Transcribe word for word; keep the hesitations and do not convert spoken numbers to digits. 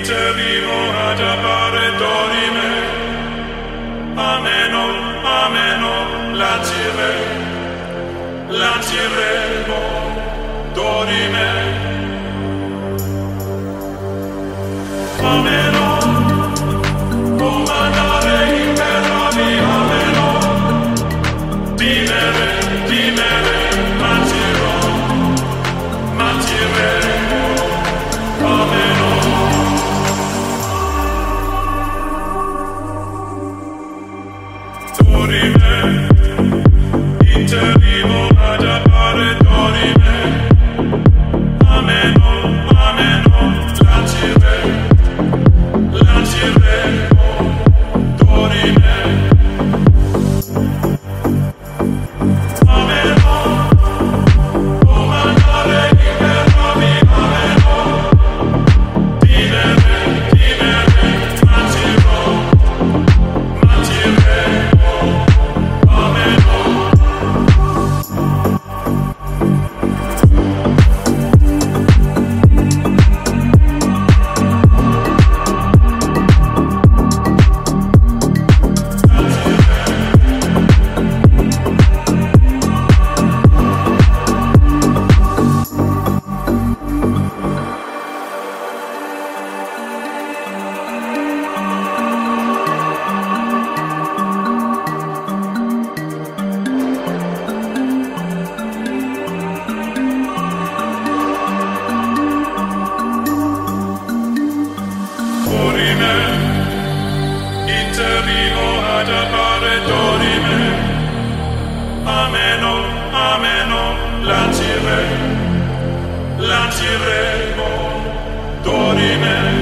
interrimo ad appare dorime, ameno, ameno, lancire, lanciremo, dorime, ameno, comandare imperrovi, ameno, vivere, vivere, lancirò, lanciremo, ameno. Dorime, interrimo ad appare dorime, ameno, ameno, lancire, lanciremo, dorime, ameno, comandare imperrovi, ameno, vivere, vivere, lancirò, lanciremo, ameno. Dorime, interrimo ad appare dorime, ameno, ameno, lancire, lanciremo, dorime.